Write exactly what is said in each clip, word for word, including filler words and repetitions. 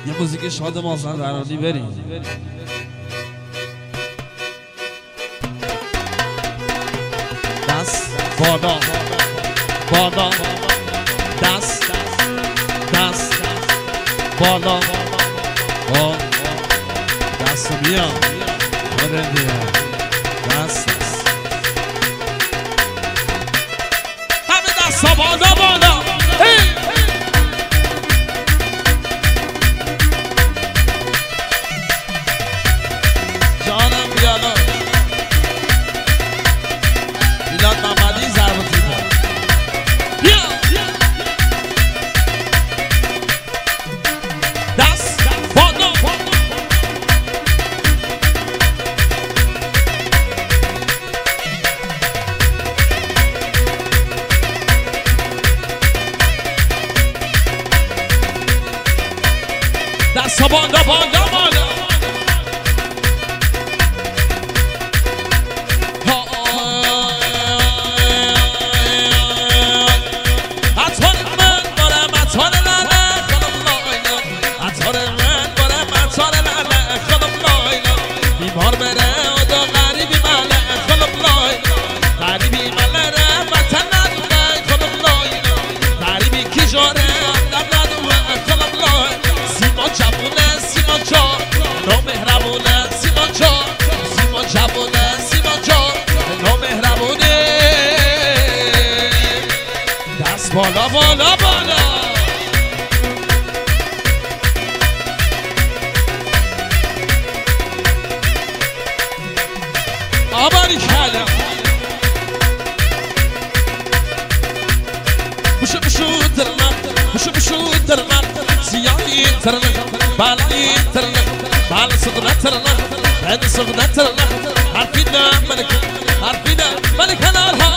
یه موزیک شاد مازندرانی بریم. دست بالا بالا دست دست بالا با دست بیا بده بیا دست همه دست بالا بالا هی جانم بیالا میلاد محمدی ضربتی با بیا دست بالا دست بالا بالا بالا بیمار بره و دو غریبی مله خلب لای غریبی مله ره وطن ندونه خلب لای غریبی کی جاره آدم ندونه خلب لای سیما جبونه سیما جا نو مهربونه سیما جا سیما جبونه سیما جا نو مهربونه دست بالا بالا بالا آباری کردم بشو بشو درنم بشو بشو درنم سیاهی ترنم بالایی ترنم بال صغنه ترنم هد صغنه ترنم حرفی دم ملک حرفی دم ملک نارها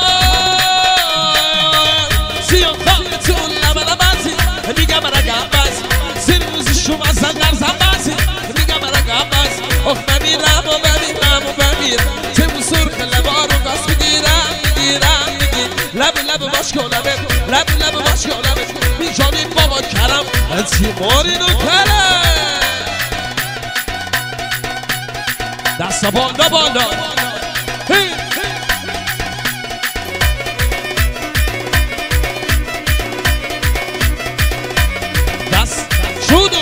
سیاه خالتون لبن بازی میگم رگم بازی سیر روزی شما زنگر زن بازی میگم رگم بازی اخ بمیرم و بمیرم و بمیرم سرخ لبا رو گاز میگیرم میگیرم میگیر لب لب باش کن لبه لب لب باش کن لبه بیجانی بابا کرم تیماری رو کرم دست بالا بالا هی دست شودو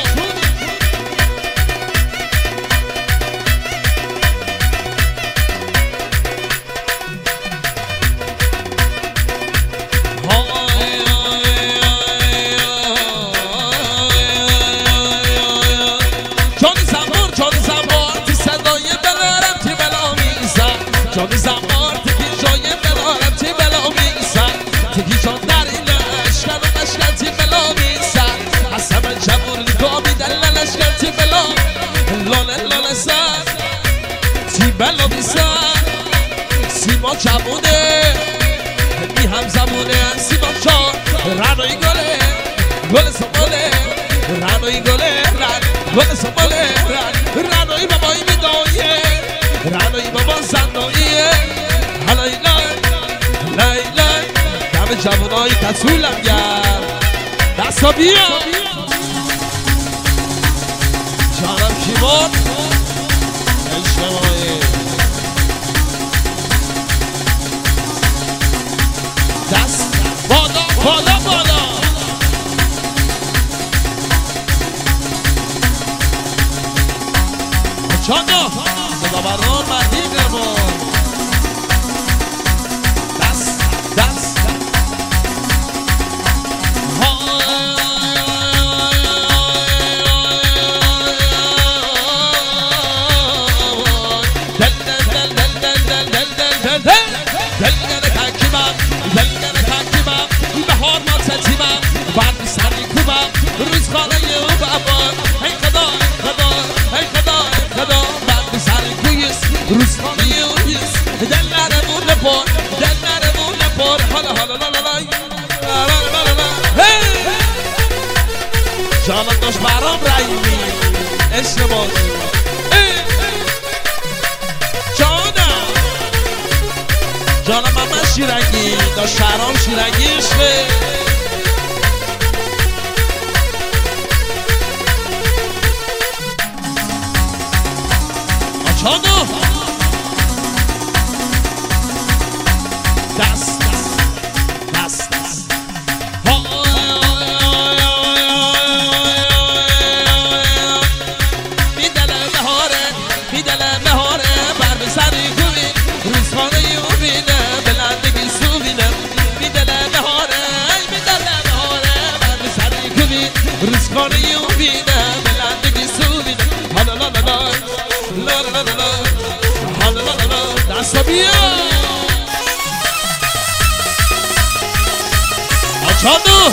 جانی زمان تکی جای بلارم تی بلا میسن تکی جان در این لشکر و لشکر تی بلا میسن حسن من جبور نگاه میدن لشکر تی بلا لانه لانه سن تی بلا میسن سیما جبونه می هم زبونه سیما جان رنوی گله گل سماله رنوی گله رن گل سماله رن رنوی بابایی میدایه رنوی بابا زنداییه حلای لای لای لای دم جوانای تسولم گرد دستا بیا جانم کیبان اجتماعی دست بالا بالا بالا چانا صدا بران مدیقمون دست دست دل دل دل دل دل دل دل دل دل دل تکیمم دل تکیمم بهار ما ستیمم بعد سری کوبم روز خانه او بابان ای خدا خدا ای خدا خدا بعد سری کویس روز خانه او بیس دل نرمون لپار دل نرمون لپار حالا حالا لا لا لا جانم داشت برام رایمی عشق باز جانم جانم من شیرنگی داشت شهرام شیرنگی عشقه آچانو دست دست دست میدله بهاره میدله بهاره بر به سری کوبی روزخانه یو بینه بلندگی سو بینه میدله بهاره میدله بهاره بر به سری کوبی روزخانه یو بینه بلندگی سو بینه حالا لا لا لا لا لا لا لا حالا لا لا لا دستا بیا آچانو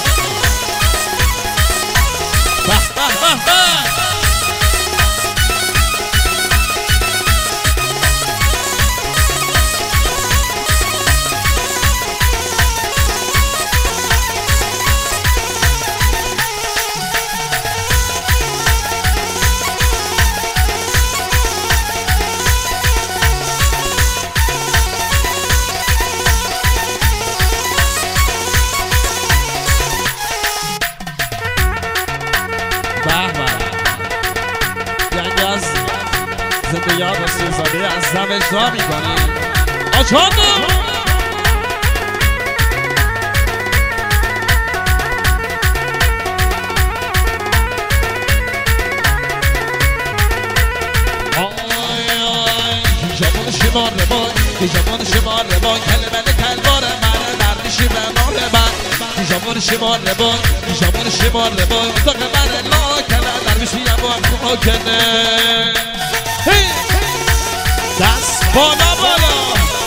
به به به به زنده یاد و سوزاده از دم اجرا میکنیم آچانو جوان شمار ربای جوان شمار ربای کلمه کلبار من دردشی به نار من جوان شمار ربای جوان شمار ربای اتاق من لا کنه درویشی هم با کنه دست بالا بالا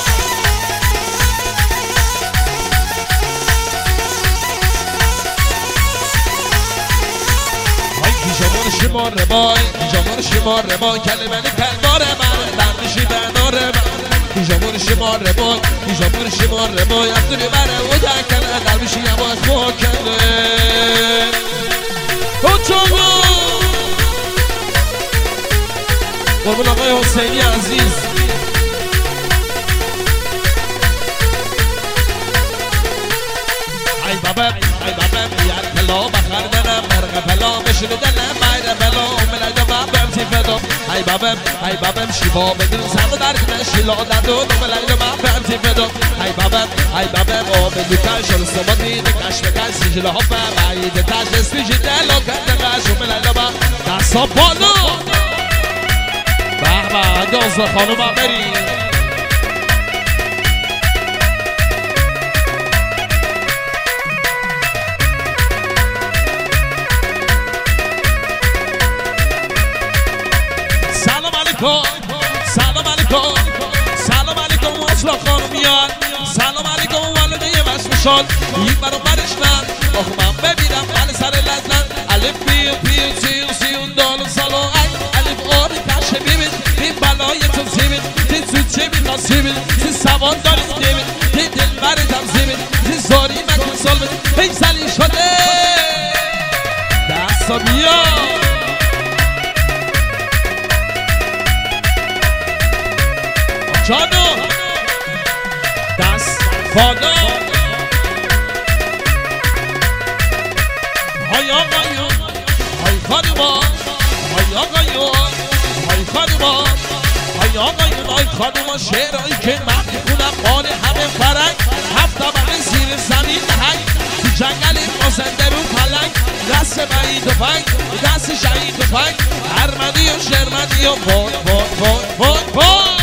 های پیجامان شمار ربای پیجامان شمار ربای کلمه کلبار من دردشی به نار من پیجامان شمار ربای پیجامان شمار ربای افدوری بره و دکنه درویشی هم با کنه اوچانو قربون آقای حسینی عزیز ای بابا ای بابا بیار پلا بخر دنم مرغ پلا بشنو دلم باید پلا ملد بابم تی فدام ای بابا ای بابا شیبا بدون سر درد نشیلا دادو ملد بابم تی فدام ای بابا ای بابا او بدو کاش رسمتی نکاش بکاش سجل حب بعید تاش اسمیج دلو کد قاش ملد بابم دستا بالا به به دوست خانوم هم بریم سلام علیکم سلام علیکم سلام علیکم اصلا خانومیان سلام علیکم والده مسمشان این برو برشتن آخو من ببینم من سر لزن الف بیو بیو سیو سیون دالو سلام الف آر کشه بیبین این بلای تو زیبین این زود چه بین ناسیبین این سوان داری دیبین این دل بردم زیبین این زاری مکن سال بین این زلی شده دستا بیا جانو دست فادا های آقایون های خانوما های آقایون های خانوما های آقایون های خانوما شعرهایی که من میخونم مال همه فرنگ هفت من زیر زمین نهنگ تو جنگل مازنده رو پلنگ دست بعید و پنگ دست شهید و پنگ ارمنی و شرمنی و وای وای وای وای وای